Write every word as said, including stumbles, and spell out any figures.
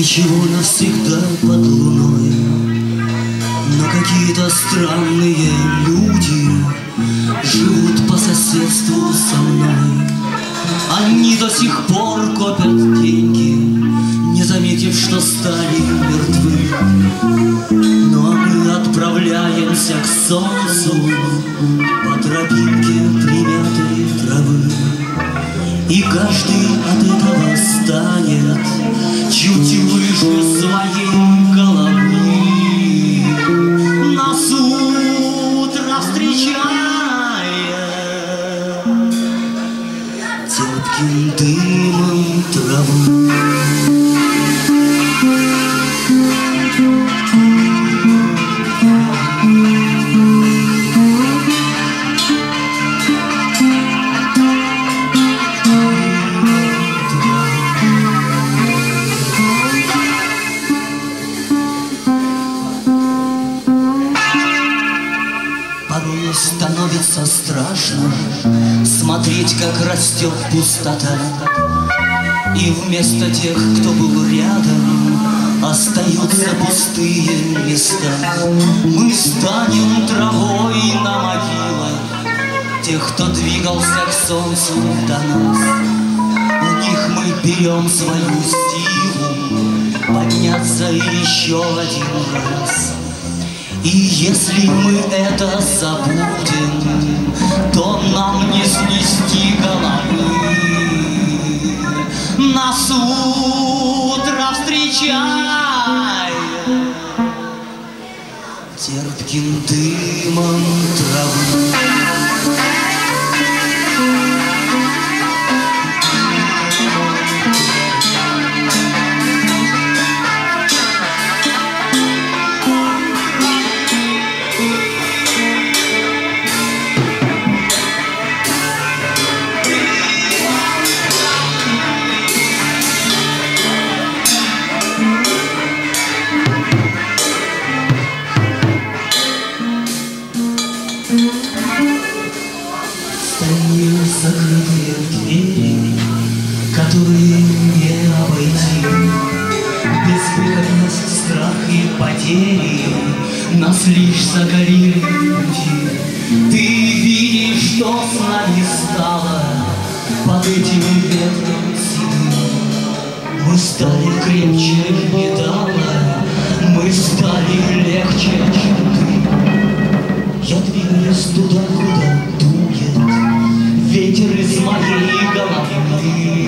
Ничего навсегда под луной, но какие-то странные люди живут по соседству со мной. Они до сих пор копят деньги, не заметив, что стали мертвы. Ну а мы отправляемся к солнцу по тропинке примятой травы. И каждый от этого станет чуть выше своей головы. Нас утро встречает терпким дымом травы. Становится страшно смотреть, как растет пустота, и вместо тех, кто был рядом, остаются пустые места. Мы станем травой на могилах тех, кто двигался к солнцу до нас. У них мы берем свою силу подняться еще один раз. И если мы это забудем, то нам не снести головы. Нас утро встречает терпким дымом травы. Закрытые двери, которые не обойти. Безвыходность, страх и потери нас лишь загорели пути. Ты видишь, что с нами стало под этим ветром седым. Мы стали крепче металла, мы стали легче, чем ты. Я двигаюсь туда, куда дует ветер из моей головы.